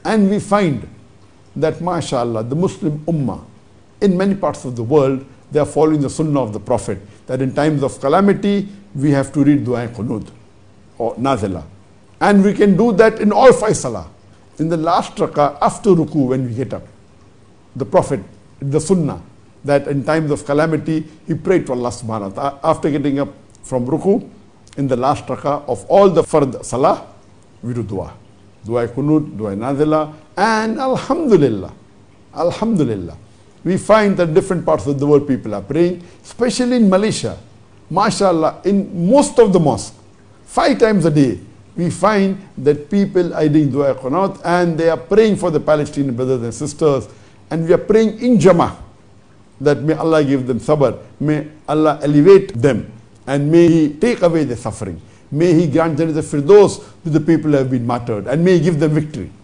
And we find that, mashallah, the Muslim ummah in many parts of the world, they are following the sunnah of the Prophet, that in times of calamity, we have to read dua qunut or nazila. And we can do that in all 5 salah. In the last rakah, after ruku, when we get up, the Prophet, the sunnah, that in times of calamity, he prayed to Allah subhanahu wa ta'ala. After getting up from ruku, in the last rakah of all the fard salah, we do dua. Dua qunut, dua nazila, and alhamdulillah, alhamdulillah. We find that different parts of the world people are praying, especially in Malaysia. MashaAllah, in most of the mosques, 5 times a day, we find that people are doing dua qunut and they are praying for the Palestinian brothers and sisters. And we are praying in Jama'ah that may Allah give them sabr, may Allah elevate them, and may He take away their suffering. May He grant Jannat al-Firdaus to the people who have been martyred, and may He give them victory.